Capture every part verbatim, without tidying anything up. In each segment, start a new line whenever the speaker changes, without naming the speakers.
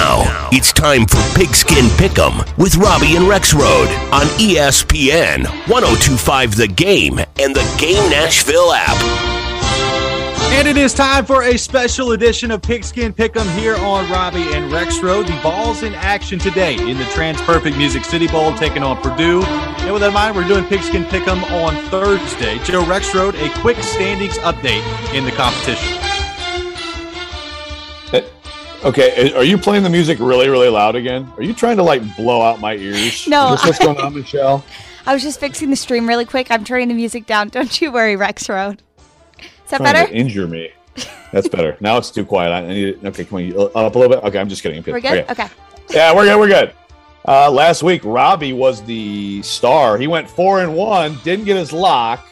Now, it's time for Pigskin Pick'em with Robbie and Rexroad on E S P N, one oh two point five The Game, and the Game Nashville app.
And it is time for a special edition of Pigskin Pick'em here on Robbie and Rexroad. The Vols in action today in the TransPerfect Music City Bowl, taking on Purdue. And with that in mind, we're doing Pigskin Pick'em on Thursday. Joe Rexroad, a quick standings update in the competition.
Okay, are you playing the music really, really loud again? Are you trying to, like, blow out my ears?
No.
Is this what's going on, Michelle?
I was just fixing the stream really quick. I'm turning the music down. Don't you worry, Rexroad. Is that
trying
better?
To injure me. That's better. Now it's too quiet. I need it. Okay, come on. You up a little bit? Okay, I'm just kidding.
We're good? Okay. okay.
Yeah, we're good. We're good. Uh, last week, Robbie was the star. He went four and one, didn't get his lock,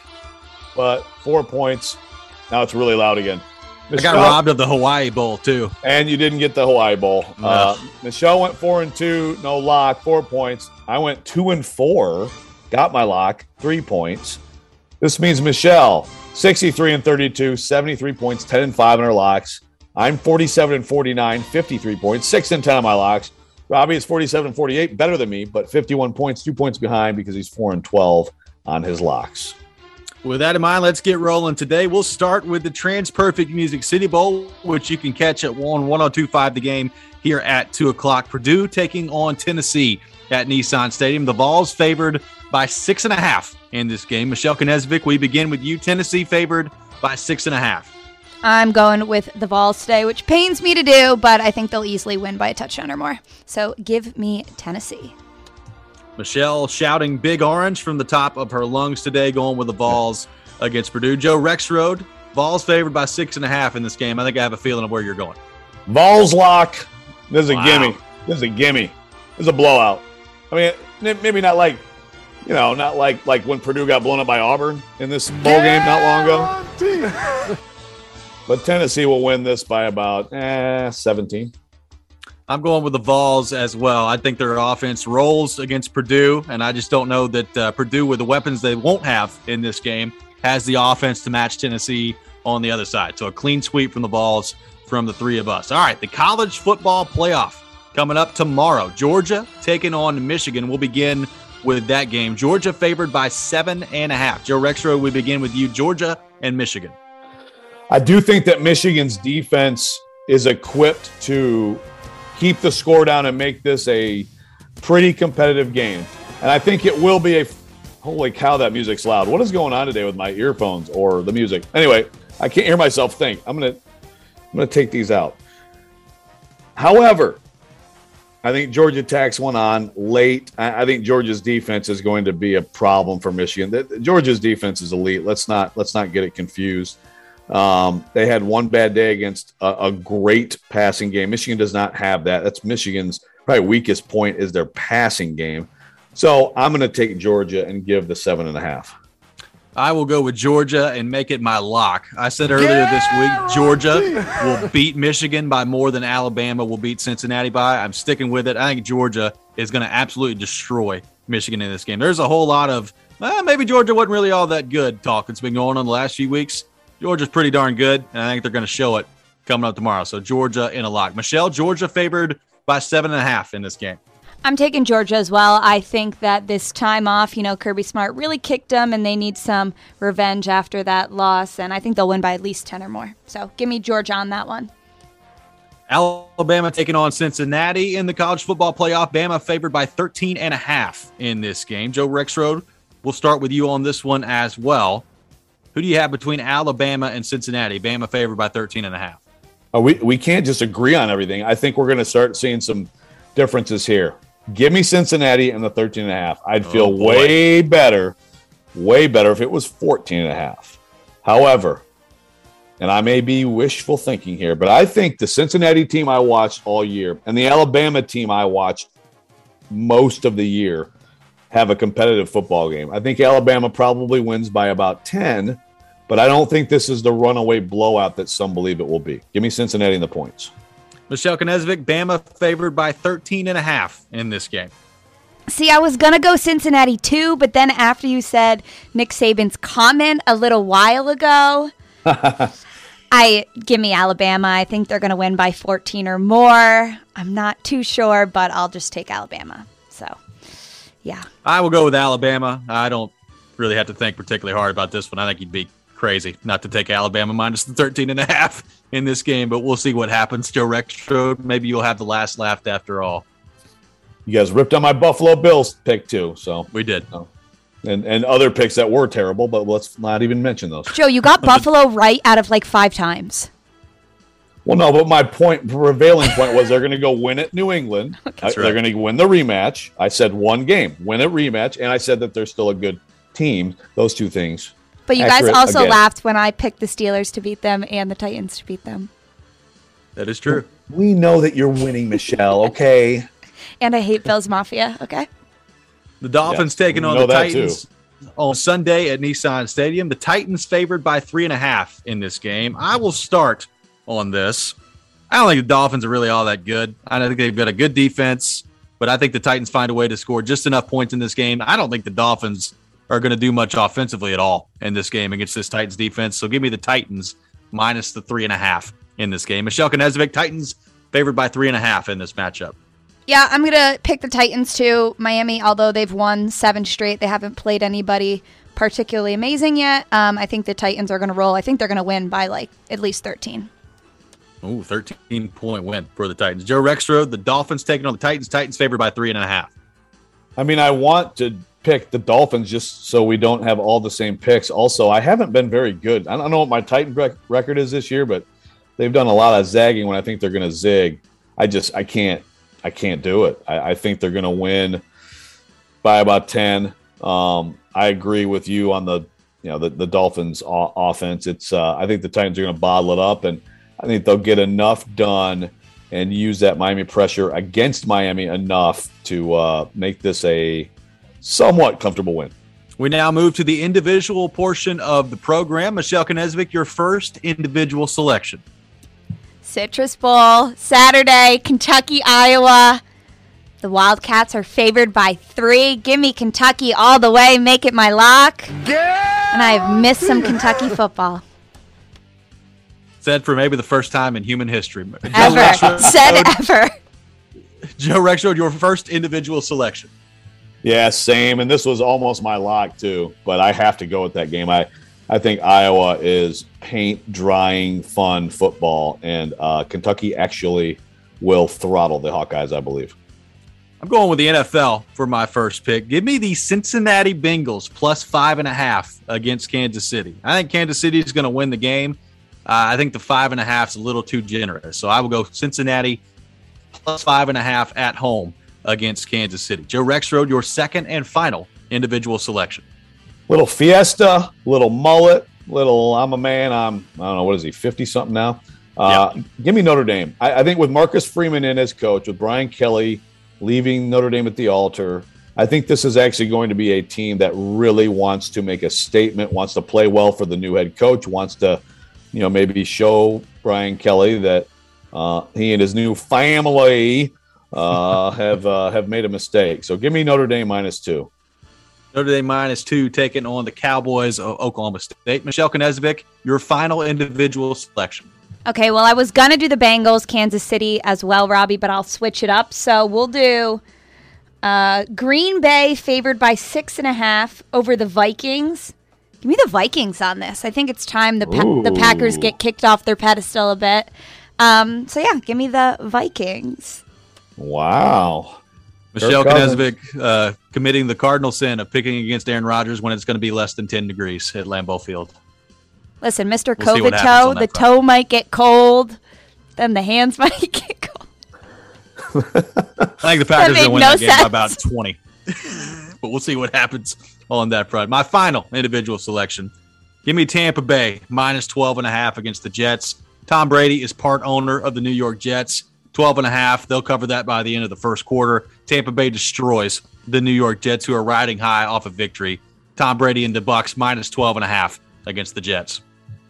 but four points. Now it's really loud again.
Michelle, I got robbed of the Hawaii Bowl, too.
And you didn't get the Hawaii Bowl. No. Uh, Michelle went four and two, no lock, four points. I went two and four, got my lock, three points. This means Michelle, sixty-three and thirty-two, seventy-three points, ten and five on her locks. I'm forty-seven and forty-nine, fifty-three points, six and ten on my locks. Robbie is forty-seven and forty-eight, better than me, but fifty-one points, two points behind because he's four and twelve on his locks.
With that in mind, let's get rolling today. We'll start with the TransPerfect Music City Bowl, which you can catch at one oh two point five The Game here at two o'clock. Purdue taking on Tennessee at Nissan Stadium. The Vols favored by six and a half in this game. Michelle Knezevic, we begin with you. Tennessee favored by six and a half.
I'm going with the Vols today, which pains me to do, but I think they'll easily win by a touchdown or more. So give me Tennessee.
Michelle shouting Big Orange from the top of her lungs today, going with the Vols against Purdue. Joe Rexroad, Vols favored by six and a half in this game. I think I have a feeling of where you're going.
Vols lock. This is a
wow.
gimme. This is a gimme. This is a blowout. I mean, maybe not like, you know, not like like when Purdue got blown up by Auburn in this bowl game not long ago. But Tennessee will win this by about eh, seventeen.
I'm going with the Vols as well. I think their offense rolls against Purdue, and I just don't know that uh, Purdue, with the weapons they won't have in this game, has the offense to match Tennessee on the other side. So a clean sweep from the Vols from the three of us. All right, the college football playoff coming up tomorrow. Georgia taking on Michigan. We'll begin with that game. Georgia favored by seven and a half. Joe Rexroad, we begin with you. Georgia and Michigan.
I do think that Michigan's defense is equipped to keep the score down and make this a pretty competitive game. And I think it will be a – holy cow, that music's loud. What is going on today with my earphones or the music? Anyway, I can't hear myself think. I'm going to I'm gonna take these out. However, I think Georgia tacks one on late. I, I think Georgia's defense is going to be a problem for Michigan. The, Georgia's defense is elite. Let's not let's not get it confused. Um, they had one bad day against a, a great passing game. Michigan does not have that. That's Michigan's probably weakest point is their passing game. So I'm going to take Georgia and give the seven and a half.
I will go with Georgia and make it my lock. I said earlier yeah, this week, Georgia will beat Michigan by more than Alabama will beat Cincinnati by. I'm sticking with it. I think Georgia is going to absolutely destroy Michigan in this game. There's a whole lot of, well, maybe Georgia wasn't really all that good talk that's been going on the last few weeks. Georgia's pretty darn good, and I think they're going to show it coming up tomorrow. So Georgia in a lock. Michelle, Georgia favored by seven and a half in this game.
I'm taking Georgia as well. I think that this time off, you know, Kirby Smart really kicked them, and they need some revenge after that loss, and I think they'll win by at least ten or more. So give me Georgia on that one.
Alabama taking on Cincinnati in the college football playoff. Bama favored by thirteen and a half in this game. Joe Rexroad, we'll start with you on this one as well. Who do you have between Alabama and Cincinnati? Bama favored by thirteen and a half.
Oh, we, we can't just agree on everything. I think we're going to start seeing some differences here. Give me Cincinnati and the thirteen and a half. I'd feel oh, way better, way better if it was fourteen and a half. However, and I may be wishful thinking here, but I think the Cincinnati team I watched all year and the Alabama team I watched most of the year have a competitive football game. I think Alabama probably wins by about ten, but I don't think this is the runaway blowout that some believe it will be. Give me Cincinnati in the points.
Michelle Knezevic, Bama favored by thirteen and a half in this game.
See, I was going to go Cincinnati too, but then after you said Nick Saban's comment a little while ago, I give me Alabama. I think they're going to win by fourteen or more. I'm not too sure, but I'll just take Alabama. So, yeah.
I will go with Alabama. I don't really have to think particularly hard about this one. I think you'd be crazy not to take Alabama minus the thirteen and a half in this game, but we'll see what happens. Joe Rexrode, maybe you'll have the last laugh after all.
You guys ripped on my Buffalo Bills pick too, so
we did.
So. And and other picks that were terrible, but let's not even mention those.
Joe, you got Buffalo right out of like five times.
Well, no, but my point, prevailing point was they're going to go win at New England.
That's
I,
right.
They're going to win the rematch. I said one game, win a rematch, and I said that they're still a good team. Those two things.
But you
Accurate
guys also
again.
laughed when I picked the Steelers to beat them and the Titans to beat them.
That is true.
We know that you're winning, Michelle, okay?
And I hate Bills Mafia, okay?
The Dolphins
Yeah,
taking
we
on
know
the
that
Titans on Sunday at Nissan Stadium. The Titans favored by three and a half in this game. I will start on this. I don't think the Dolphins are really all that good. I don't think they've got a good defense, but I think the Titans find a way to score just enough points in this game. I don't think the Dolphins are going to do much offensively at all in this game against this Titans defense. So give me the Titans minus the three and a half in this game. Michelle Knezovic, Titans favored by three and a half in this matchup.
Yeah, I'm going to pick the Titans too. Miami, although they've won seven straight, they haven't played anybody particularly amazing yet. Um, I think the Titans are going to roll. I think they're going to win by like at least thirteen.
Ooh, thirteen-point win for the Titans. Joe Rexrode, the Dolphins taking on the Titans. Titans favored by three and a half.
I mean, I want to pick the Dolphins just so we don't have all the same picks. Also, I haven't been very good. I don't know what my Titan rec- record is this year, but they've done a lot of zagging when I think they're going to zig. I just, I can't, I can't do it. I, I think they're going to win by about ten. Um, I agree with you on the, you know, the, the Dolphins o- offense. It's, uh, I think the Titans are going to bottle it up, and I think they'll get enough done and use that Miami pressure against Miami enough to uh, make this a somewhat comfortable win.
We now move to the individual portion of the program. Michelle Knezovic, your first individual selection.
Citrus Bowl, Saturday, Kentucky, Iowa. The Wildcats are favored by three. Give me Kentucky all the way. Make it my lock. Yeah! And I have missed some Kentucky football.
Said for maybe the first time in human history.
Ever. Said ever.
Joe Rexrode, your first individual selection.
Yeah, same. And this was almost my lock too, but I have to go with that game. I, I think Iowa is paint drying fun football, and uh, Kentucky actually will throttle the Hawkeyes, I believe.
I'm going with the N F L for my first pick. Give me the Cincinnati Bengals plus five and a half against Kansas City. I think Kansas City is going to win the game. Uh, I think the five and a half is a little too generous. So I will go Cincinnati plus five and a half at home against Kansas City. Joe Rexrode, your second and final individual selection.
Little fiesta, little mullet, little I'm a man. I'm, I don't know, what is he, fifty-something now? Uh,
Yep.
Give me Notre Dame. I, I think with Marcus Freeman in as coach, with Brian Kelly leaving Notre Dame at the altar, I think this is actually going to be a team that really wants to make a statement, wants to play well for the new head coach, wants to, you know, maybe show Brian Kelly that uh, he and his new family uh, have uh, have made a mistake. So give me Notre Dame minus two.
Notre Dame minus two taking on the Cowboys of Oklahoma State. Michelle Knezovic, your final individual selection.
Okay, well, I was going to do the Bengals, Kansas City as well, Robbie, but I'll switch it up. So we'll do uh, Green Bay favored by six and a half over the Vikings. Give me the Vikings on this. I think it's time the pa- the Packers get kicked off their pedestal a bit. Um, so, yeah, give me the Vikings.
Wow.
Michelle
Kirk Cousins.
Knezovic uh, committing the cardinal sin of picking against Aaron Rodgers when it's going to be less than ten degrees at Lambeau Field.
Listen, Mister
We'll see what
COVID
happens
toe,
on
the
that front.
toe might get cold, then the hands might get cold.
I think the Packers are
made
going to win
no
that game by
sense.
about twenty. But we'll see what happens on that front. My final individual selection. Give me Tampa Bay minus twelve and a half against the Jets. Tom Brady is part owner of the New York Jets. twelve and a half. They'll cover that by the end of the first quarter. Tampa Bay destroys the New York Jets, who are riding high off of victory. Tom Brady and the Bucks minus twelve and a half against the Jets.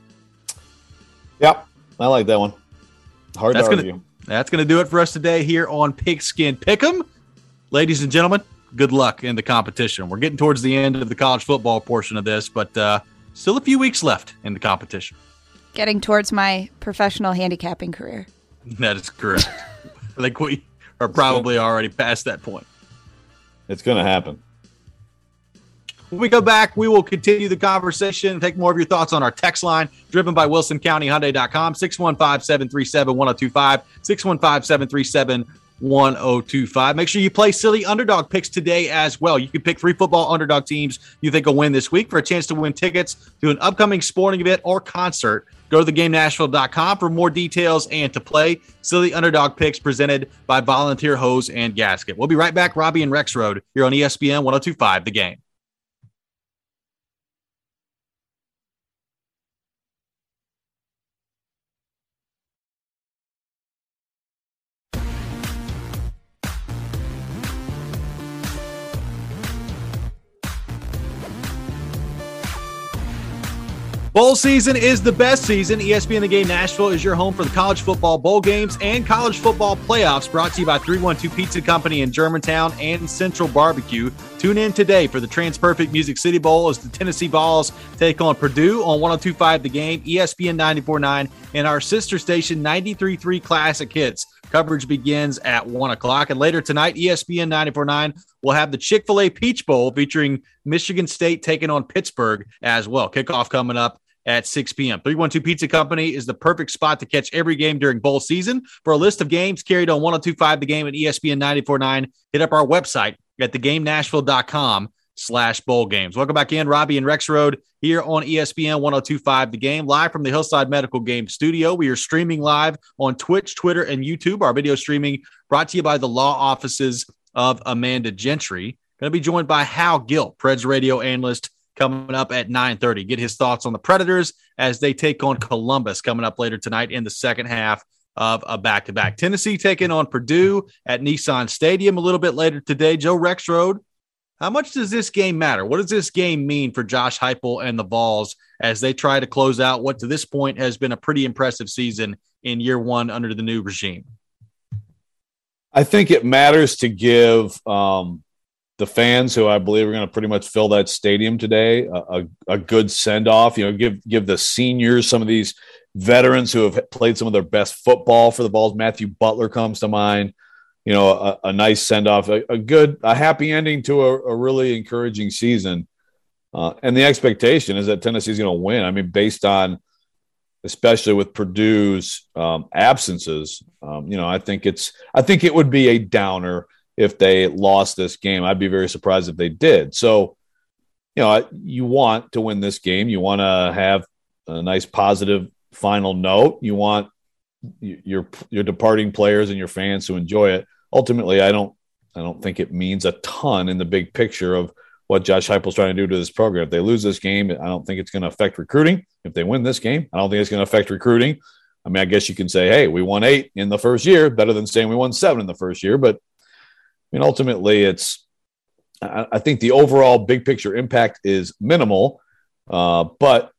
Yep, I like that one. Hard
That's
to
gonna,
argue.
that's going to do it for us today here on Pigskin Pick'em. Ladies and gentlemen, good luck in the competition. We're getting towards the end of the college football portion of this, but uh, still a few weeks left in the competition.
Getting towards my professional handicapping career.
That is correct. I think we are probably already past that point.
It's going to happen.
When we go back, we will continue the conversation and take more of your thoughts on our text line, driven by Wilson County Hyundai dot com, six one five, seven three seven, one oh two five, six one five, seven three seven, one oh two five. Make sure you play silly underdog picks today as well. You can pick three football underdog teams you think will win this week for a chance to win tickets to an upcoming sporting event or concert. Go to the game nashville dot com for more details and to play silly underdog picks presented by Volunteer Hose and Gasket. We'll be right back. Robbie and Rexroad here on E S P N one oh two five The Game. Bowl season is the best season. E S P N The Game Nashville is your home for the college football bowl games and college football playoffs, brought to you by three one two Pizza Company in Germantown and Central Barbecue. Tune in today for the TransPerfect Music City Bowl as the Tennessee Vols take on Purdue on one oh two five The Game, E S P N ninety-four point nine, and our sister station ninety-three point three Classic Hits. Coverage begins at one o'clock. And later tonight, E S P N ninety-four point nine will have the Chick-fil-A Peach Bowl featuring Michigan State taking on Pittsburgh as well. Kickoff coming up at six p.m. three one two Pizza Company is the perfect spot to catch every game during bowl season. For a list of games carried on one oh two five The Game and E S P N ninety-four point nine, hit up our website at the game nashville dot com slash bowl games. Welcome back in, Robbie and Rexroad here on E S P N one oh two five The Game, live from the Hillside Medical Game Studio. We are streaming live on Twitch, Twitter, and YouTube. Our video streaming brought to you by the law offices of Amanda Gentry. Going to be joined by Hal Gill, Preds radio analyst, coming up at nine thirty. Get his thoughts on the Predators as they take on Columbus coming up later tonight in the second half of a back-to-back. Tennessee taking on Purdue at Nissan Stadium a little bit later today. Joe Rexroad, how much does this game matter? What does this game mean for Josh Heupel and the Vols as they try to close out what to this point has been a pretty impressive season in year one under the new regime?
I think it matters to give um, the fans, who I believe are going to pretty much fill that stadium today, a, a, a good send-off. You know, give give the seniors, some of these veterans who have played some of their best football for the Vols. Matthew Butler comes to mind. You know, a, a nice send-off, a, a good, a happy ending to a, a really encouraging season. Uh, and the expectation is that Tennessee's going to win. I mean, based on, especially with Purdue's um, absences, um, you know, I think it's, I think it would be a downer if they lost this game. I'd be very surprised if they did. So, you know, you want to win this game. You want to have a nice positive final note. You want your your departing players and your fans to enjoy it. Ultimately, I don't I don't think it means a ton in the big picture of what Josh Heupel's trying to do to this program. If they lose this game, I don't think it's going to affect recruiting. If they win this game, I don't think it's going to affect recruiting. I mean, I guess you can say, hey, we won eight in the first year, better than saying we won seven in the first year. But I mean, ultimately, it's I, I think the overall big picture impact is minimal. Uh, but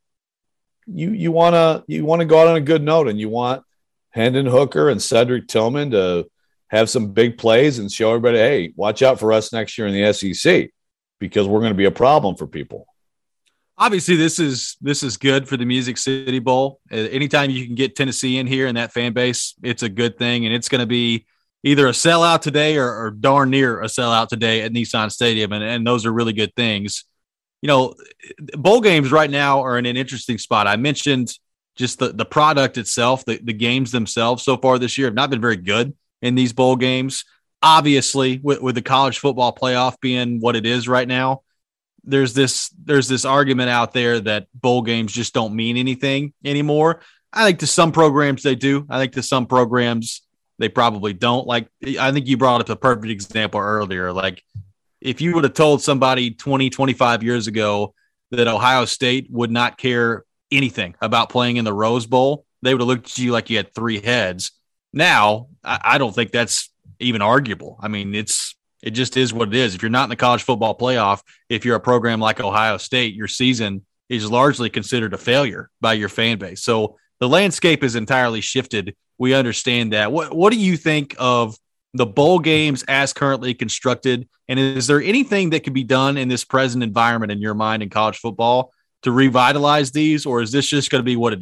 you you want to you want to go out on a good note, and you want Hendon Hooker and Cedric Tillman to have some big plays and show everybody, hey, watch out for us next year in the S E C, because we're going to be a problem for people.
Obviously, this is this is good for the Music City Bowl. Anytime you can get Tennessee in here and that fan base, it's a good thing, and it's going to be either a sellout today or, or darn near a sellout today at Nissan Stadium, and, and those are really good things. You know, bowl games right now are in an interesting spot. I mentioned just the, the product itself, the, the games themselves so far this year have not been very good in these bowl games. Obviously, with, with the college football playoff being what it is right now, there's this there's this argument out there that bowl games just don't mean anything anymore. I think to some programs they do. I think to some programs they probably don't. Like, I think you brought up a perfect example earlier. Like, if you would have told somebody twenty, twenty-five years ago that Ohio State would not care anything about playing in the Rose Bowl, they would have looked at you like you had three heads. Now, I don't think that's even arguable. I mean, it's it just is what it is. If you're not in the college football playoff, if you're a program like Ohio State, your season is largely considered a failure by your fan base. So the landscape is entirely shifted. We understand that. What What do you think of the bowl games as currently constructed? And is there anything that could be done in this present environment in your mind in college football to revitalize these, or is this just going to be what it is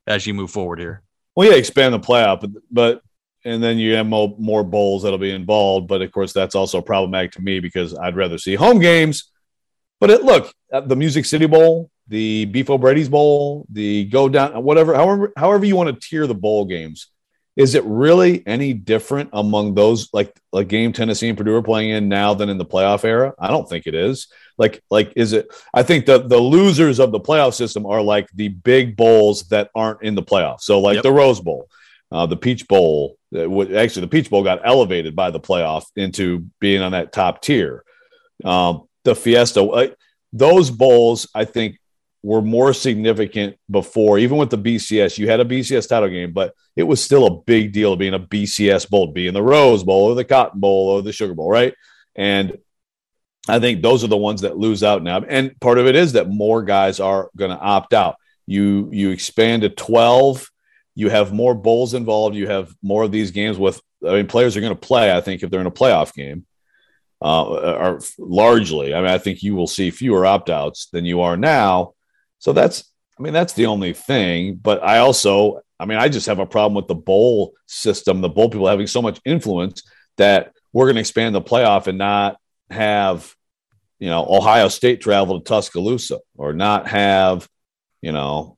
as you move forward here.
Well, yeah, expand the playoff, but, but and then you have more, more bowls that'll be involved. But of course, that's also problematic to me because I'd rather see home games. But it, look, the Music City Bowl, the Beef O'Brady's Bowl, the go down, whatever, however, however you want to tier the bowl games. Is it really any different among those, like like game Tennessee and Purdue are playing in now than in the playoff era? I don't think it is. Like, like is it? I think the the losers of the playoff system are like the big bowls that aren't in the playoffs. So like yep. the Rose Bowl, uh, the Peach Bowl. Uh, actually, the Peach Bowl got elevated by the playoff into being on that top tier. Um, the Fiesta, uh, those bowls, I think, were more significant before, even with the B C S. You had a B C S title game, but it was still a big deal being a B C S bowl, being the Rose Bowl or the Cotton Bowl or the Sugar Bowl, right? And I think those are the ones that lose out now. And part of it is that more guys are going to opt out. You you expand to twelve, you have more bowls involved, you have more of these games with, I mean, players are going to play, I think, if they're in a playoff game, uh, are largely. I mean, I think you will see fewer opt-outs than you are now. So that's, I mean, that's the only thing. But I also, I mean, I just have a problem with the bowl system, the bowl people having so much influence that we're going to expand the playoff and not have, you know, Ohio State travel to Tuscaloosa or not have, you know,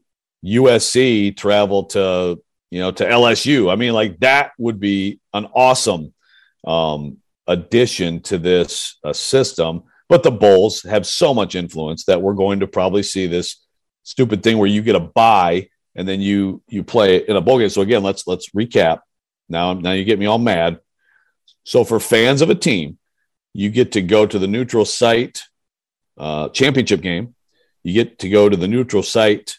U S C travel to, you know, to L S U. I mean, like that would be an awesome um, addition to this uh, system. But the bowls have so much influence that we're going to probably see this stupid thing where you get a bye and then you you play in a bowl game. So again, let's let's recap. Now, now you get me all mad. So for fans of a team, you get to go to the neutral site uh, championship game. You get to go to the neutral site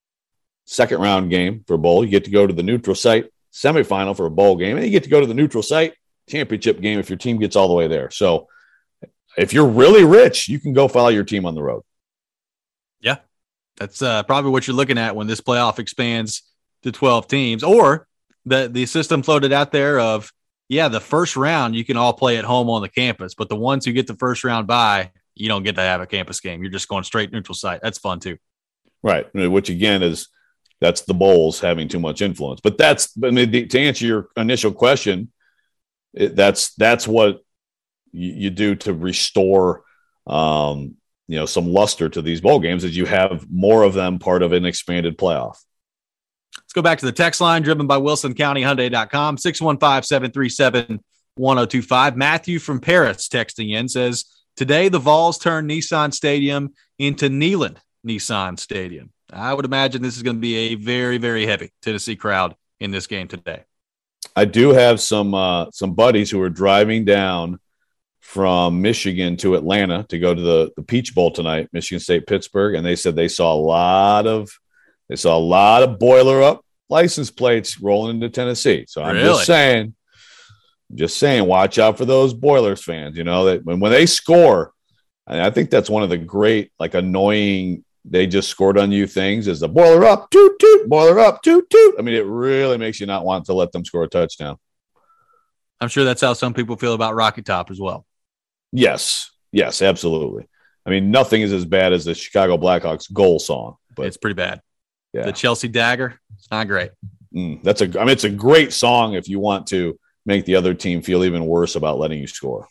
second round game for a bowl. You get to go to the neutral site semifinal for a bowl game, and you get to go to the neutral site championship game if your team gets all the way there. So if you're really rich, you can go follow your team on the road.
Yeah, that's uh, probably what you're looking at when this playoff expands to twelve teams, or the the system floated out there of, yeah, the first round you can all play at home on the campus, but the ones who get the first round bye, you don't get to have a campus game. You're just going straight neutral site. That's fun too. Right,
which again is that's the bowls having too much influence. But that's, I mean, to answer your initial question, it, that's that's what you, you do to restore, um, you know, some luster to these bowl games, is you have more of them part of an expanded playoff.
Let's go back to the text line driven by Wilson County Hyundai dot com, six one five, seven three seven, one oh two five. Matthew from Paris texting in says, today the Vols turn Nissan Stadium into Neyland Nissan Stadium. I would imagine this is going to be a very, very heavy Tennessee crowd in this game today.
I do have some uh, some buddies who are driving down from Michigan to Atlanta to go to the, the Peach Bowl tonight, Michigan State, Pittsburgh, and they said they saw a lot of they saw a lot of boiler up license plates rolling into Tennessee. So I'm really? just saying, just saying, watch out for those Boilers fans. You know that when when they score, and I think that's one of the great, like, annoying, they just scored on you things, is the boiler up, toot, toot, boiler up, toot, toot. I mean, it really makes you not want to let them score a touchdown.
I'm sure that's how some people feel about Rocky Top as well.
Yes. Yes, absolutely. I mean, nothing is as bad as the Chicago Blackhawks goal song. But
it's pretty bad.
Yeah.
The Chelsea Dagger, it's not great.
Mm, that's a, I mean, it's a great song if you want to make the other team feel even worse about letting you score.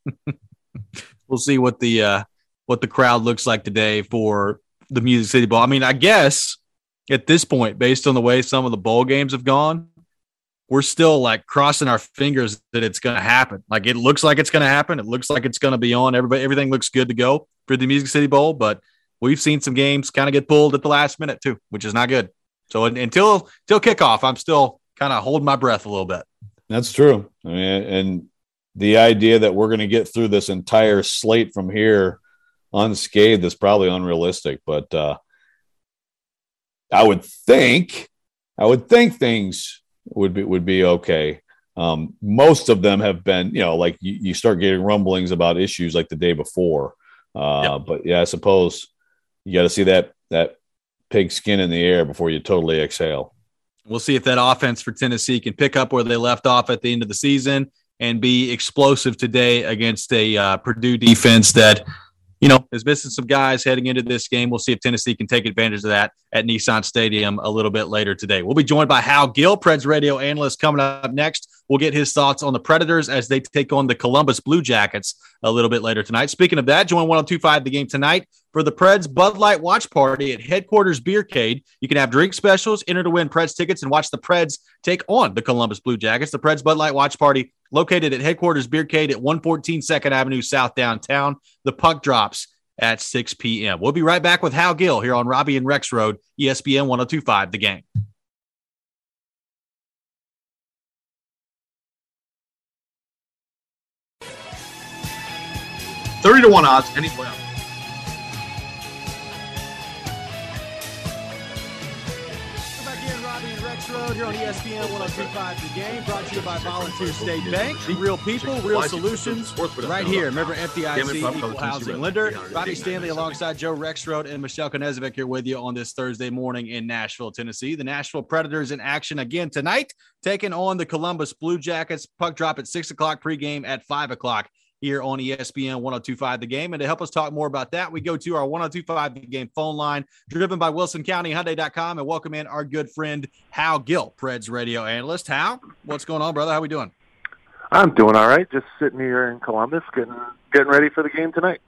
We'll see what the uh, what the crowd looks like today for the Music City Bowl. I mean, I guess at this point, based on the way some of the bowl games have gone, we're still like crossing our fingers that it's going to happen. Like, it looks like it's going to happen. It looks like it's going to be on. Everybody, everything looks good to go for the Music City Bowl, but we've seen some games kind of get pulled at the last minute too, which is not good. So until until kickoff, I'm still kind of holding my breath a little bit.
That's true. I mean, and the idea that we're going to get through this entire slate from here unscathed is probably unrealistic, but uh, I would think, I would think things would be, would be okay. Um, most of them have been, you know, like you, you start getting rumblings about issues like the day before. Uh, yep. But yeah, I suppose you got to see that, that pig skin in the air before you totally exhale.
We'll see if that offense for Tennessee can pick up where they left off at the end of the season and be explosive today against a uh, Purdue defense that you know, is missing some guys heading into this game. We'll see if Tennessee can take advantage of that at Nissan Stadium a little bit later today. We'll be joined by Hal Gill, Preds radio analyst, coming up next. We'll get his thoughts on the Predators as they take on the Columbus Blue Jackets a little bit later tonight. Speaking of that, join one oh two point five The Game tonight for the Preds Bud Light Watch Party at Headquarters Beercade. You can have drink specials, enter to win Preds tickets, and watch the Preds take on the Columbus Blue Jackets. The Preds Bud Light Watch Party located at Headquarters Beercade at one fourteen second Avenue South downtown. The puck drops at six p.m. We'll be right back with Hal Gill here on Robbie and Rex Road, E S P N one oh two point five The Game.
thirty to one odds, any playoff.
Road here on E S P N one oh two point five The Game, brought to you by Volunteer State Bank. Real people, real solutions, right here. Remember F D I C, Equal Housing Lender. Robbie Stanley alongside Joe Rexrode and Michelle Konezovic here with you on this Thursday morning in Nashville, Tennessee. The Nashville Predators in action again tonight, taking on the Columbus Blue Jackets. Puck drop at six o'clock, pregame at five o'clock. Here on E S P N one oh two point five The Game. And to help us talk more about that, we go to our one oh two point five The Game phone line, driven by Wilson County Hyundai dot com, and welcome in our good friend Hal Gill, Preds radio analyst. Hal, what's going on, brother? How we doing?
I'm doing all right. Just sitting here in Columbus, getting getting ready for the game tonight.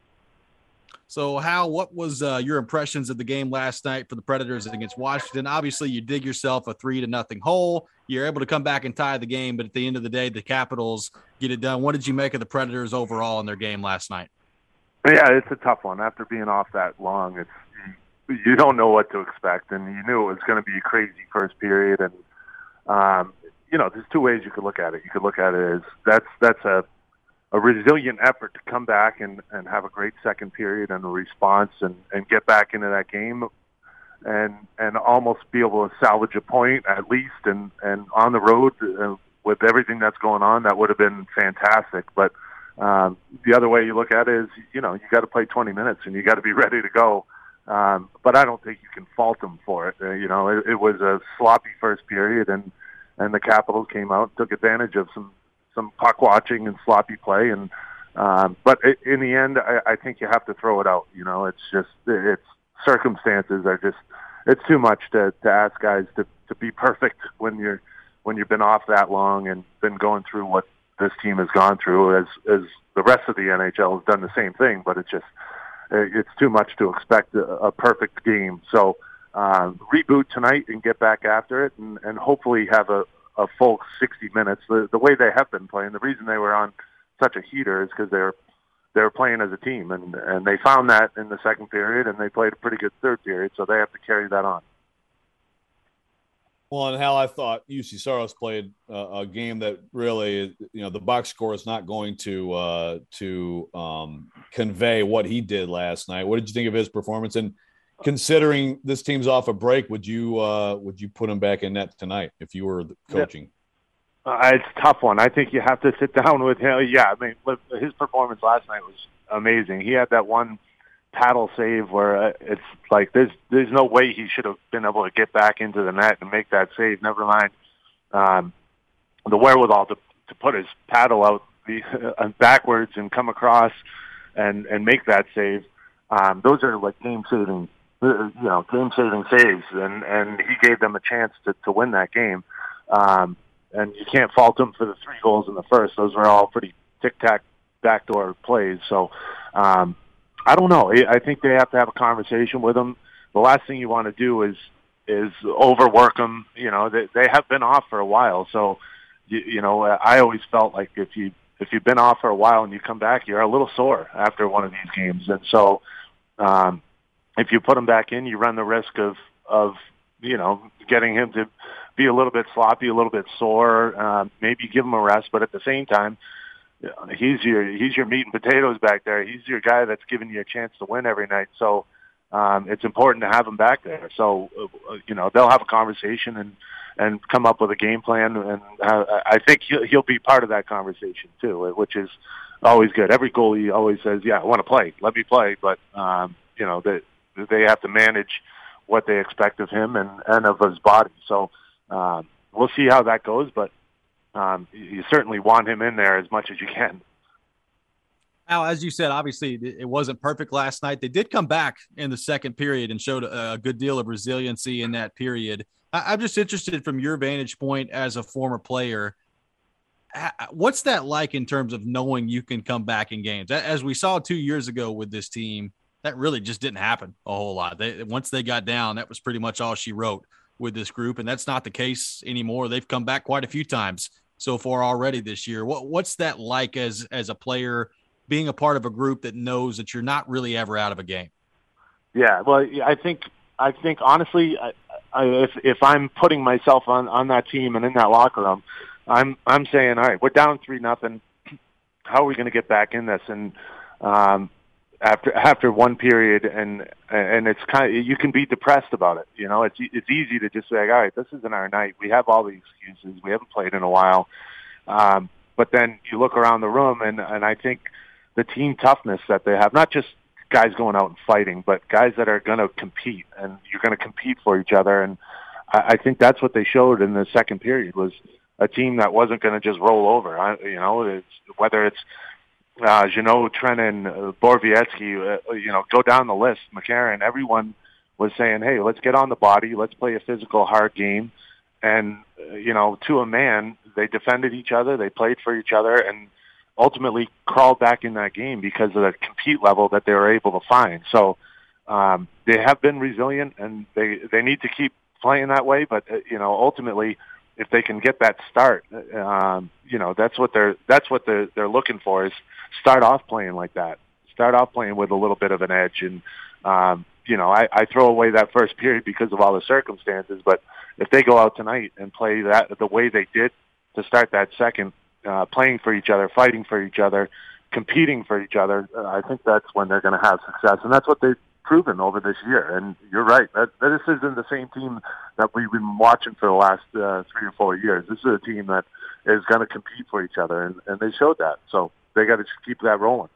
So, Hal, what was uh, your impressions of the game last night for the Predators against Washington? Obviously, you dig yourself a three to nothing hole. You're able to come back and tie the game, but at the end of the day, the Capitals get it done. What did you make of the Predators overall in their game last night?
Yeah, it's a tough one. After being off that long, it's you don't know what to expect, and you knew it was going to be a crazy first period. And um, you know, there's two ways you could look at it. You could look at it as that's that's a a resilient effort to come back and, and have a great second period and a response and, and get back into that game and and almost be able to salvage a point at least. And, and on the road uh, with everything that's going on, that would have been fantastic. But um, the other way you look at it is, you know, you got to play twenty minutes and you got to be ready to go. Um, but I don't think you can fault them for it. Uh, you know, it, it was a sloppy first period, and, and the Capitals came out and took advantage of some some puck watching and sloppy play, and um, but it, in the end, I, I think you have to throw it out. You know, it's just it's circumstances are just it's too much to, to ask guys to, to be perfect when you're when you've been off that long and been going through what this team has gone through. As as the rest of the N H L has done the same thing, but it's just it's too much to expect a, a perfect game. So uh, reboot tonight and get back after it, and, and hopefully have a a full sixty minutes. The, the way they have been playing, the reason they were on such a heater is because they're they're playing as a team, and, and they found that in the second period, and they played a pretty good third period, so they have to carry that on.
Well, and Hal, I thought U C Saros played uh, a game that really, you know, the box score is not going to uh, to um, convey what he did last night. What did you think of his performance? And considering this team's off a break, would you uh, would you put him back in net tonight if you were coaching?
Uh, it's a tough one. I think you have to sit down with him. Yeah, I mean, look, his performance last night was amazing. He had that one paddle save where uh, it's like there's there's no way he should have been able to get back into the net and make that save. Never mind um, the wherewithal to to put his paddle out the, uh, backwards and come across and and make that save. Um, those are like game saving. You know, game-saving saves, and, and he gave them a chance to, to win that game. Um, and you can't fault him for the three goals in the first. Those were all pretty tic-tac backdoor plays. So um, I don't know. I think they have to have a conversation with him. The last thing you want to do is is overwork them. You know, they, they have been off for a while. So, you, you know, I always felt like if, you, if you've been off for a while and you come back, you're a little sore after one of these games. And so um, – if you put him back in, you run the risk of, of you know, getting him to be a little bit sloppy, a little bit sore. Uh, maybe give him a rest, but at the same time, you know, he's your he's your meat and potatoes back there. He's your guy that's giving you a chance to win every night. So um, it's important to have him back there. So uh, you know, they'll have a conversation and and come up with a game plan. And uh, I think he'll, he'll be part of that conversation too, which is always good. Every goalie always says, "Yeah, I want to play. Let me play," but um, you know that. They have to manage what they expect of him and, and of his body. So um, we'll see how that goes, but um, you certainly want him in there as much as you can.
Al, as you said, obviously it wasn't perfect last night. They did come back in the second period and showed a good deal of resiliency in that period. I'm just interested from your vantage point as a former player, what's that like in terms of knowing you can come back in games? As we saw two years ago with this team, that really just didn't happen a whole lot. They, once they got down, that was pretty much all she wrote with this group, and that's not the case anymore. They've come back quite a few times so far already this year. What, what's that like as as a player, being a part of a group that knows that you're not really ever out of a game?
Yeah, well, I think I think honestly, I, I, if if I'm putting myself on, on that team and in that locker room, I'm I'm saying, all right, we're down three nothing. How are we going to get back in this? And um, after after one period, and and it's kind of, you can be depressed about it. You know, it's it's easy to just say, all right, this isn't our night. We have all the excuses. We haven't played in a while. Um, but then you look around the room, and and I think the team toughness that they have, not just guys going out and fighting, but guys that are going to compete, and you're going to compete for each other. And I, I think that's what they showed in the second period, was a team that wasn't going to just roll over. I, you know, it's, whether it's uh, Jeannot, Trenin, uh, Borowiecki, uh, you know, go down the list, McCarron, everyone was saying, hey, let's get on the body, let's play a physical, hard game. And, uh, you know, to a man, they defended each other, they played for each other, and ultimately crawled back in that game because of the compete level that they were able to find. So um, they have been resilient, and they they need to keep playing that way. But uh, you know, ultimately, if they can get that start, um, you know, that's what they're that's what they're they're looking for, is start off playing like that. Start off playing with a little bit of an edge. And um, you know, I, I throw away that first period because of all the circumstances. But if they go out tonight and play that the way they did to start that second, Uh, playing for each other, fighting for each other, competing for each other, uh, I think that's when they're going to have success. And that's what they've proven over this year. And you're right, that, that this isn't the same team that we've been watching for the last uh, three or four years. This is a team that is going to compete for each other, and, and they showed that. So they got to keep that rolling.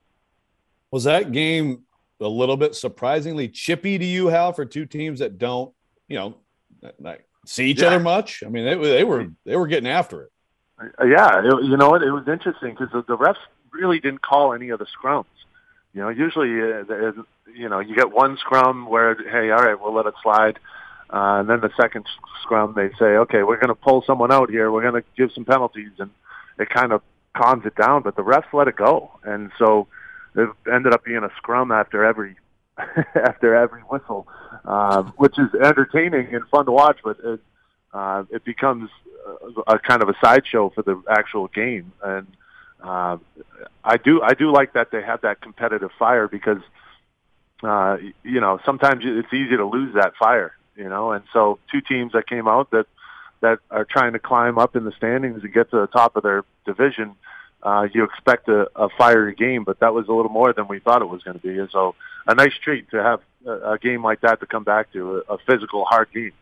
Was that game a little bit surprisingly chippy to you, Hal, for two teams that don't, you know, like see each yeah. other much? I mean, they, they were they were getting after it.
Yeah, it, you know what? It was interesting because the, the refs really didn't call any of the scrums. You know, usually, uh, the, you know, you get one scrum where, hey, all right, we'll let it slide. Uh, and then the second scrum, they say, okay, we're going to pull someone out here. We're going to give some penalties. And it kind of calms it down. But the refs let it go. And so it ended up being a scrum after every after every whistle, um, which is entertaining and fun to watch. But it, uh, it becomes a, a kind of a sideshow for the actual game. And uh, I do I do like that they have that competitive fire because, uh, you know, sometimes it's easy to lose that fire, you know. And so two teams that came out that, that are trying to climb up in the standings and get to the top of their division, uh, you expect a, a fiery game, but that was a little more than we thought it was going to be. And so a nice treat to have a, a game like that to come back to, a, a physical, hard game.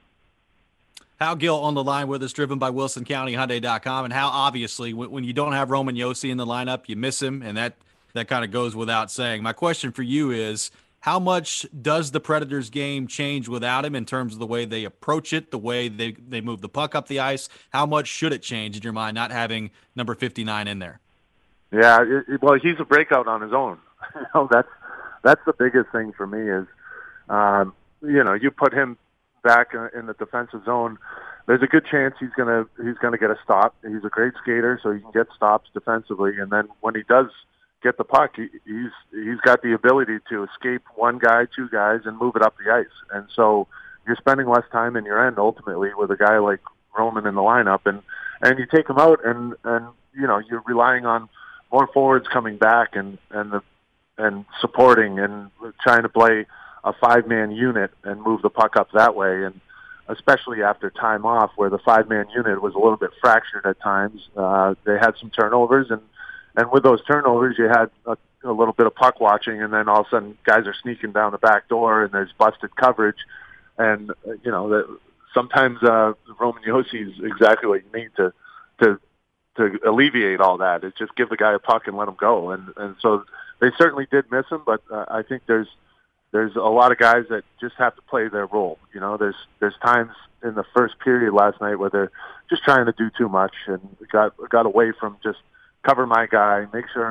Hal Gill on the line with us, driven by Wilson County Hyundai dot com. And how obviously, when, when you don't have Roman Josi in the lineup, you miss him, and that, that kind of goes without saying. My question for you is, how much does the Predators game change without him in terms of the way they approach it, the way they, they move the puck up the ice? How much should it change in your mind not having number fifty-nine in there?
Yeah, it, it, well, he's a breakout on his own. you know, that's that's the biggest thing for me is, um, you know, you put him back in the defensive zone, there's a good chance he's gonna he's gonna get a stop. He's a great skater, so he can get stops defensively. And then when he does get the puck, he, he's he's got the ability to escape one guy, two guys, and move it up the ice. And so you're spending less time in your end ultimately with a guy like Roman in the lineup, and and you take him out, and and you know you're relying on more forwards coming back and and the and supporting and trying to play a five-man unit and move the puck up that way. And especially after time off where the five-man unit was a little bit fractured at times, uh, they had some turnovers. And, and with those turnovers, you had a, a little bit of puck watching, and then all of a sudden guys are sneaking down the back door and there's busted coverage. And, uh, you know, the, sometimes uh, Roman Josi is exactly what you need to, to, to alleviate all that. Is just give the guy a puck and let him go. And, and so they certainly did miss him, but uh, I think there's, There's a lot of guys that just have to play their role. You know, there's there's times in the first period last night where they're just trying to do too much and got got away from just cover my guy, make sure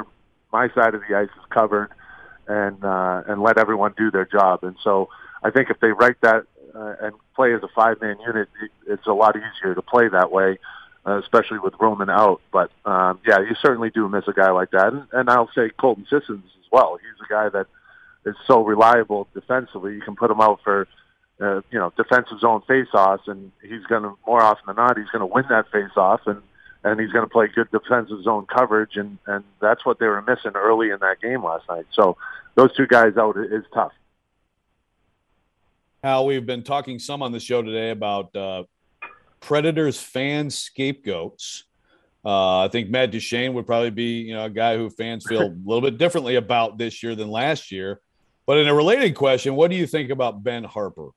my side of the ice is covered, and uh, and let everyone do their job. And so I think if they write that uh, and play as a five-man unit, it's a lot easier to play that way, uh, especially with Roman out. But, um, yeah, you certainly do miss a guy like that. And, and I'll say Colton Sissons as well. He's a guy that is so reliable defensively. You can put him out for, uh, you know, defensive zone face-offs, and he's going to, more often than not, he's going to win that face-off, and, and he's going to play good defensive zone coverage, and, and that's what they were missing early in that game last night. So those two guys out is tough.
Al, we've been talking some on the show today about uh, Predators fan scapegoats. Uh, I think Matt Duchene would probably be, you know, a guy who fans feel a little bit differently about this year than last year. But in a related question, what do you think about Ben Harpur?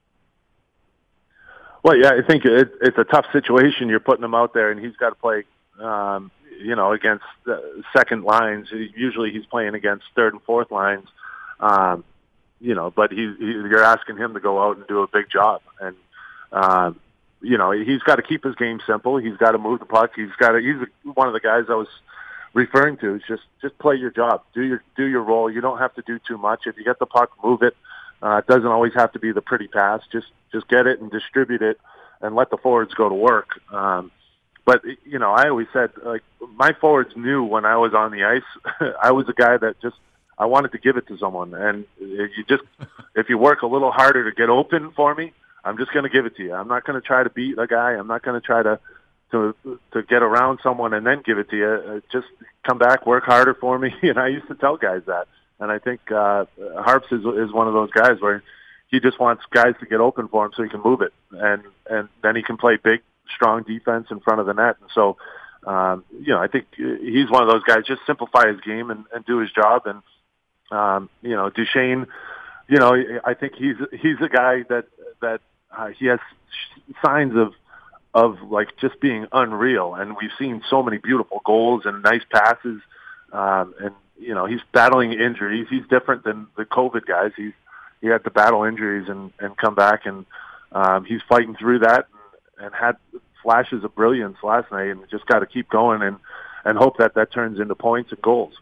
Well, yeah, I think it, it's a tough situation. You're putting him out there, and he's got to play, um, you know, against uh, second lines. Usually he's playing against third and fourth lines. Um, You know, but he, he, you're asking him to go out and do a big job, and um, you know, he's got to keep his game simple. He's got to move the puck. He's got to. He's one of the guys I was referring to. Is just just play your job, do your do your role. You don't have to do too much. If you get the puck, move it. Uh, it doesn't always have to be the pretty pass. Just just get it and distribute it, and let the forwards go to work. Um, but you know, I always said, like, my forwards knew when I was on the ice, I was a guy that just. I wanted to give it to someone, and if you just if you work a little harder to get open for me, I'm just going to give it to you. I'm not going to try to beat a guy. I'm not going to try to to to get around someone and then give it to you. Uh, just come back, work harder for me. And I used to tell guys that. And I think uh, Harps is is one of those guys where he just wants guys to get open for him so he can move it, and and then he can play big, strong defense in front of the net. And so, um, you know, I think he's one of those guys. Just simplify his game and, and do his job. And Um, you know, Duchene, you know, I think he's he's a guy that that uh, he has signs of of like just being unreal, and we've seen so many beautiful goals and nice passes, um, and you know, he's battling injuries. He's different than the COVID guys. He's he had to battle injuries and and come back, and um, he's fighting through that and, and had flashes of brilliance last night, and just got to keep going and and hope that that turns into points and goals.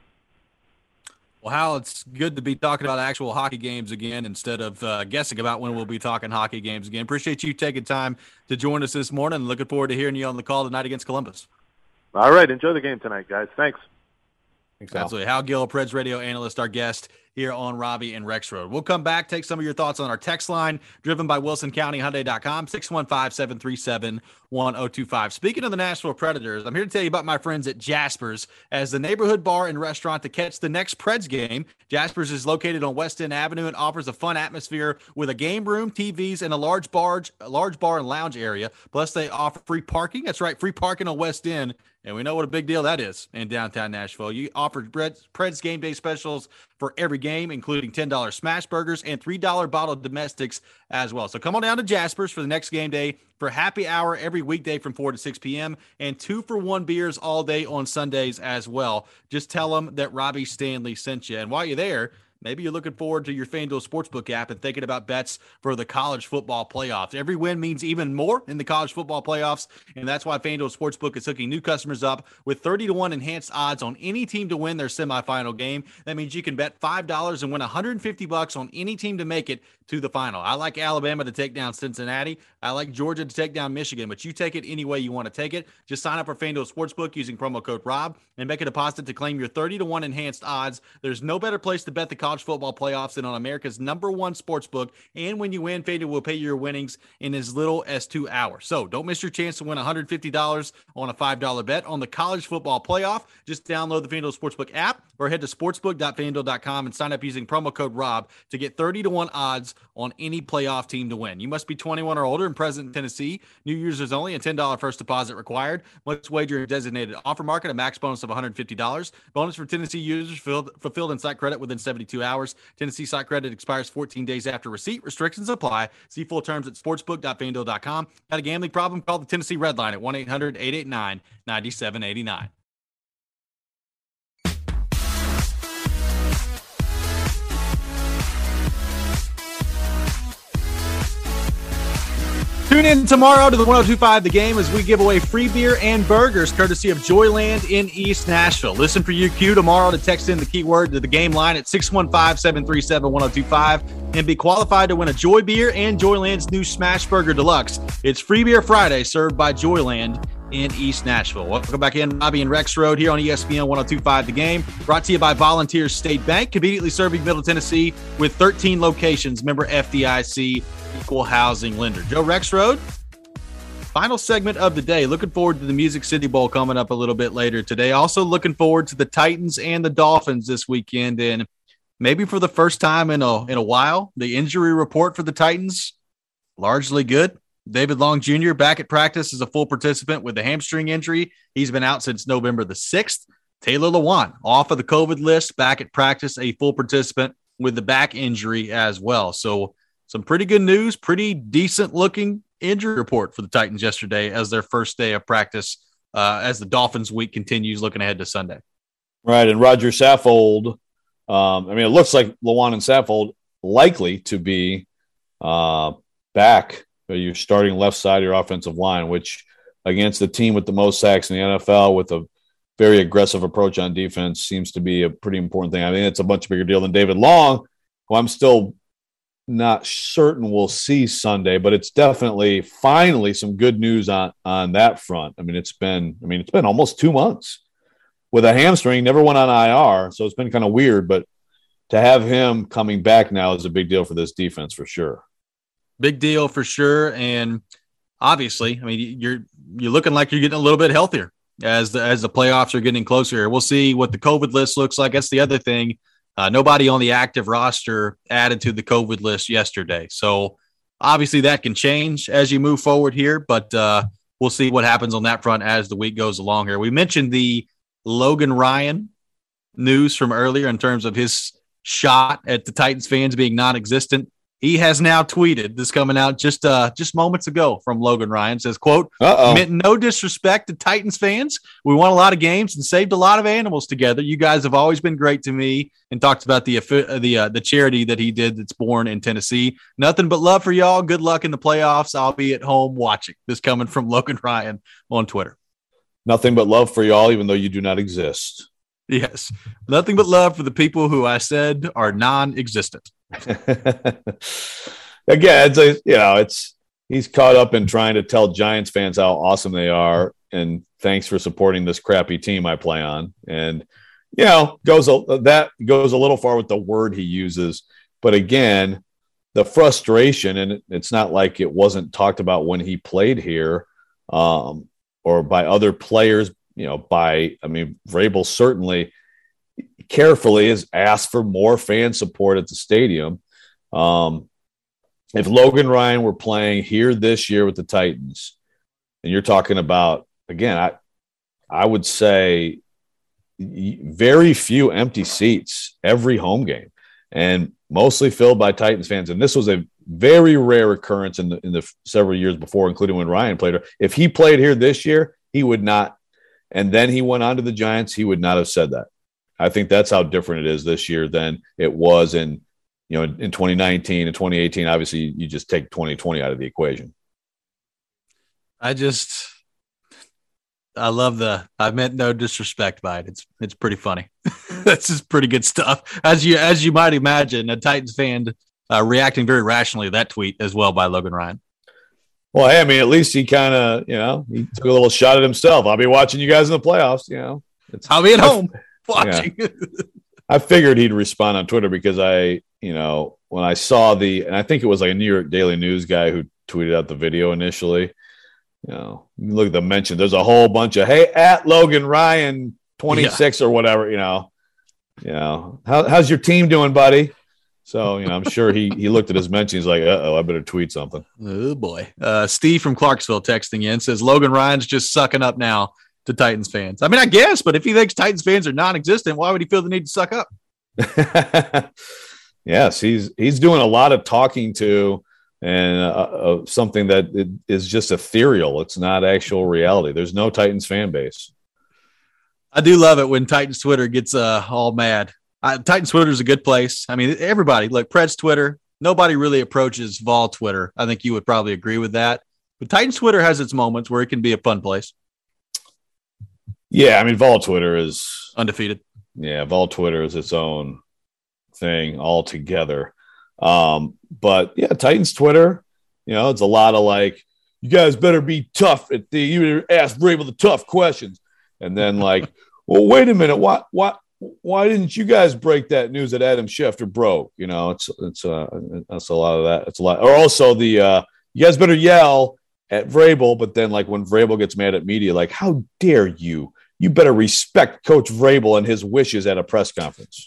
Well, Hal, it's good to be talking about actual hockey games again instead of uh, guessing about when we'll be talking hockey games again. Appreciate you taking time to join us this morning. Looking forward to hearing you on the call tonight against Columbus.
All right. Enjoy the game tonight, guys. Thanks.
Thanks, Hal. Absolutely. Hal Gill, Preds radio analyst, our guest here on Robbie and Rexroad. We'll come back, take some of your thoughts on our text line, driven by Wilson County Hyundai dot com, six one five, seven three seven, one oh two five. Speaking of the Nashville Predators, I'm here to tell you about my friends at Jaspers. As the neighborhood bar and restaurant to catch the next Preds game, Jaspers is located on West End Avenue and offers a fun atmosphere with a game room, T Vs, and a large bar, a large bar and lounge area. Plus, they offer free parking. That's right, free parking on West End. And we know what a big deal that is in downtown Nashville. You offer Preds, Preds game day specials for every game, including ten dollars smash burgers and three dollars bottled domestics as well. So come on down to Jaspers for the next game day for happy hour every weekday from four to six p.m. and two for one beers all day on Sundays as well. Just tell them that Robbie Stanley sent you. And while you're there, maybe you're looking forward to your FanDuel Sportsbook app and thinking about bets for the college football playoffs. Every win means even more in the college football playoffs, and that's why FanDuel Sportsbook is hooking new customers up with thirty to one enhanced odds on any team to win their semifinal game. That means you can bet five dollars and win one hundred fifty bucks on any team to make it to the final. I like Alabama to take down Cincinnati. I like Georgia to take down Michigan, but you take it any way you want to take it. Just sign up for FanDuel Sportsbook using promo code Rob and make a deposit to claim your thirty to one enhanced odds. There's no better place to bet the college football playoffs than on America's number one sportsbook. And when you win, FanDuel will pay your winnings in as little as two hours. So don't miss your chance to win one hundred fifty dollars on a five dollar bet on the college football playoff. Just download the FanDuel Sportsbook app or head to sportsbook dot fan duel dot com and sign up using promo code Rob to get thirty to one odds on any playoff team to win. You must be twenty-one or older and present in Tennessee. New users only, and ten dollars first deposit required. Must wager in designated offer market, a max bonus of one hundred fifty dollars. Bonus for Tennessee users fulfilled, fulfilled in site credit within seventy-two hours. Tennessee site credit expires fourteen days after receipt. Restrictions apply. See full terms at sportsbook dot fan duel dot com. Got a gambling problem? Call the Tennessee Red Line at one eight hundred, eight eight nine, nine seven eight nine. Tune in tomorrow to the one oh two point five The Game as we give away free beer and burgers courtesy of Joyland in East Nashville. Listen for your cue tomorrow to text in the keyword to the game line at six one five, seven three seven, one oh two five and be qualified to win a Joy Beer and Joyland's new Smash Burger Deluxe. It's Free Beer Friday served by Joyland in East Nashville. Welcome back in, Robbie and Rexrode here on E S P N one oh two point five The Game, brought to you by Volunteers State Bank, conveniently serving Middle Tennessee with thirteen locations. Member F D I C, equal housing lender. Joe Rexrode, final segment of the day. Looking forward to the Music City Bowl coming up a little bit later today. Also looking forward to the Titans and the Dolphins this weekend. And maybe for the first time in a, in a while, the injury report for the Titans, largely good. David Long Junior back at practice as a full participant with a hamstring injury. He's been out since November the sixth. Taylor Lewan off of the COVID list, back at practice, a full participant with the back injury as well. So some pretty good news, pretty decent looking injury report for the Titans yesterday as their first day of practice uh, as the Dolphins week continues looking ahead to Sunday.
Right. And Roger Saffold, um, I mean, it looks like Lewan and Saffold likely to be uh, back. You're starting left side of your offensive line, which against the team with the most sacks in the N F L with a very aggressive approach on defense seems to be a pretty important thing. I mean, it's a much bigger deal than David Long, who I'm still not certain we'll see Sunday, but it's definitely finally some good news on, on that front. I mean, it's been, I mean, it's been almost two months with a hamstring, never went on I R. So it's been kind of weird, but to have him coming back now is a big deal for this defense for sure.
Big deal for sure. And obviously, I mean, you're you're looking like you're getting a little bit healthier as the as the playoffs are getting closer. We'll see what the COVID list looks like. That's the other thing. Uh, nobody on the active roster added to the COVID list yesterday. So obviously that can change as you move forward here, but uh, we'll see what happens on that front as the week goes along here. We mentioned the Logan Ryan news from earlier in terms of his shot at the Titans fans being non-existent. He has now tweeted, this coming out just uh, just moments ago from Logan Ryan, says, quote,
Uh-oh.
meant no disrespect to Titans fans. We won a lot of games and saved a lot of animals together. You guys have always been great to me, and talked about the the uh, the charity that he did that's born in Tennessee. Nothing but love for y'all. Good luck in the playoffs. I'll be at home watching. This coming from Logan Ryan on Twitter.
Nothing but love for y'all, even though you do not exist.
Yes. Nothing but love for the people who I said are non-existent.
Again, it's a, you know, it's he's caught up in trying to tell Giants fans how awesome they are, and thanks for supporting this crappy team I play on. And you know, goes a, that goes a little far with the word he uses, but again, the frustration, and it's not like it wasn't talked about when he played here, um, or by other players. You know, by I mean, Vrabel certainly carefully has asked for more fan support at the stadium. Um, if Logan Ryan were playing here this year with the Titans, and you're talking about, again, I I would say very few empty seats every home game, and mostly filled by Titans fans. And this was a very rare occurrence in the in the several years before, including when Ryan played here. If he played here this year, he would not. And then he went on to the Giants, he would not have said that. I think that's how different it is this year than it was in, you know, in twenty nineteen and twenty eighteen. Obviously, you just take twenty twenty out of the equation.
I just, I love the, I meant no disrespect by it. It's, it's pretty funny. That's just pretty good stuff. As you, as you might imagine, a Titans fan uh, reacting very rationally to that tweet as well by Logan Ryan.
Well, hey, I mean, at least he kind of, you know, he took a little shot at himself. I'll be watching you guys in the playoffs, you know. It's,
I'll be at home watching.
Yeah. I figured he'd respond on Twitter because I, you know, when I saw the, and I think it was like a New York Daily News guy who tweeted out the video initially, you know, you look at the mention, there's a whole bunch of, hey, at Logan Ryan twenty-six yeah. or whatever, you know, you know, how, how's your team doing, buddy? So, you know, I'm sure he he looked at his mention. He's like, uh-oh, I better tweet something.
Oh, boy. Uh, Steve from Clarksville texting in says, Logan Ryan's just sucking up now to Titans fans. I mean, I guess, but if he thinks Titans fans are non-existent, why would he feel the need to suck up?
Yes, he's he's doing a lot of talking to and uh, uh, something that is just ethereal. It's not actual reality. There's no Titans fan base.
I do love it when Titans Twitter gets uh, all mad. Uh, Titans Twitter is a good place. I mean, everybody, look, Pred's Twitter, nobody really approaches Vol Twitter. I think you would probably agree with that. But Titans Twitter has its moments where it can be a fun place.
Yeah, I mean, Vol Twitter is
undefeated.
Yeah, Vol Twitter is its own thing altogether. Um, but yeah, Titans Twitter, you know, it's a lot of like, you guys better be tough at the, you ask Vrabel the tough questions. And then like, well, wait a minute. Why, why, why didn't you guys break that news that Adam Schefter broke? You know, it's, it's, uh, that's a lot of that. It's a lot. Or also the, uh, you guys better yell at Vrabel, but then like when Vrabel gets mad at media, like, how dare you? You better respect Coach Vrabel and his wishes at a press conference.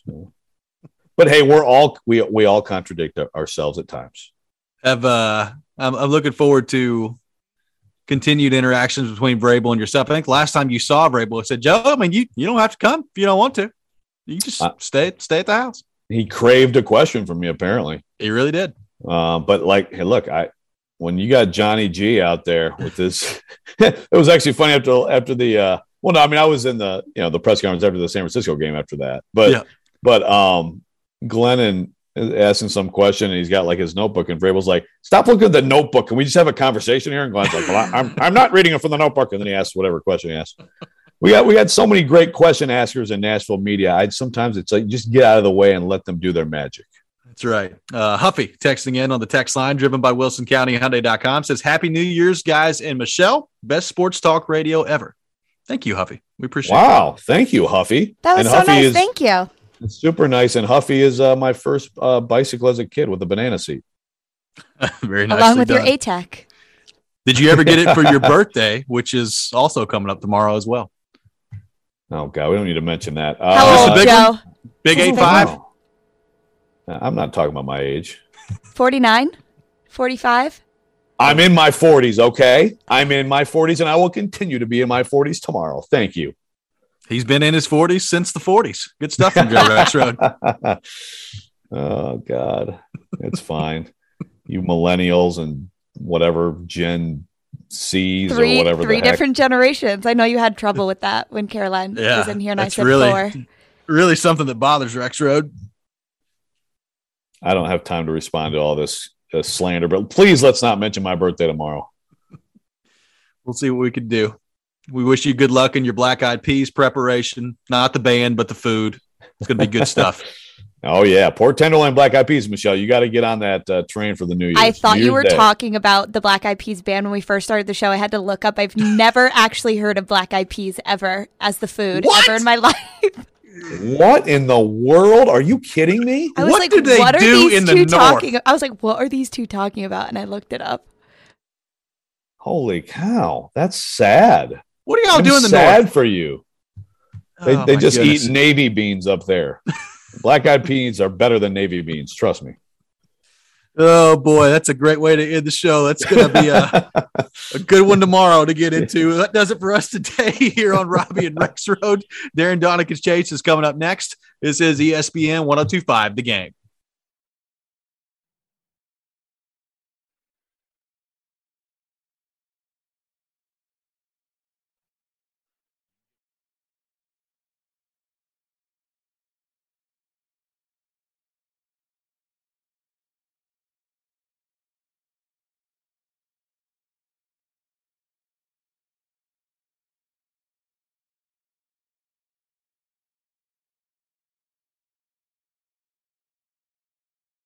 But hey, we're all we we all contradict ourselves at times.
Have uh, I'm, I'm looking forward to continued interactions between Vrabel and yourself. I think last time you saw Vrabel, I said, Joe, I mean, you you don't have to come if you don't want to. You can just uh, stay stay at the house.
He craved a question from me, apparently.
He really did.
Uh, but like, hey, look, I when you got Johnny G out there with this, it was actually funny after after the. Uh, Well, no, I mean, I was in the, you know, the press conference after the San Francisco game after that, but, yeah. but, um, Glennon is asking some question and he's got like his notebook and Vrabel's like, stop looking at the notebook. Can we just have a conversation here? And Glenn's like, well, I'm, I'm not reading it from the notebook. And then he asks whatever question he asks. We got, we got so many great question askers in Nashville media. I sometimes it's like, just get out of the way and let them do their magic.
That's right. Uh, Huffy texting in on the text line driven by Wilson County Hyundai dot com says, Happy New Year's, guys. And Michelle, best sports talk radio ever. Thank you, Huffy. We appreciate it.
Wow. That. Thank you, Huffy.
That was
and
so
Huffy
nice.
Is,
Thank you.
It's super nice. And Huffy is uh, my first uh, bicycle as a kid with a banana seat.
Very nice.
Along with
done.
your A TEC.
Did you ever get it for your birthday, which is also coming up tomorrow as well?
Oh, God. We don't need to mention that. Uh,
How old,
big
Joe?
One? Big eight five?
Oh. I'm not talking about my age.
forty-nine? forty-five?
I'm in my forties, okay? I'm in my forties, and I will continue to be in my forties tomorrow. Thank you.
He's been in his forties since the forties. Good stuff from Joe Rexrode.
Oh, God. It's fine. You millennials and whatever Gen C's
three,
or whatever
Three
the heck.
different generations. I know you had trouble with that when Caroline
yeah,
was in here and I said
really,
four.
Really something that bothers Rexrode.
I don't have time to respond to all this uh, slander, but please let's not mention my birthday tomorrow.
We'll see what we can do. We wish you good luck in your Black Eyed Peas preparation. Not the band, but the food. It's going to be good stuff.
Oh, yeah. Pork tenderloin, Black Eyed Peas, Michelle. You got to get on that uh, train for the New Year.
I thought
New
you were
Day.
talking about the Black Eyed Peas band when we first started the show. I had to look up. I've never actually heard of Black Eyed Peas ever as the food
What?
ever in my life.
What in the world? Are you kidding me?
I was
What
like,
do they
what are
do
these
in the
two
North?
talking? I was like, what are these two talking about? And I looked it up.
Holy cow. That's sad.
What are y'all
I'm
doing in the
sad
North?
for you. They,
Oh,
they
my
just
goodness.
eat Navy beans up there. Black Eyed Peas are better than Navy beans. Trust me.
Oh, boy. That's a great way to end the show. That's going to be a, a good one tomorrow to get into. That does it for us today here on Robbie and Rex Road. Darren Donikis Chase is coming up next. This is E S P N one oh two point five The Game.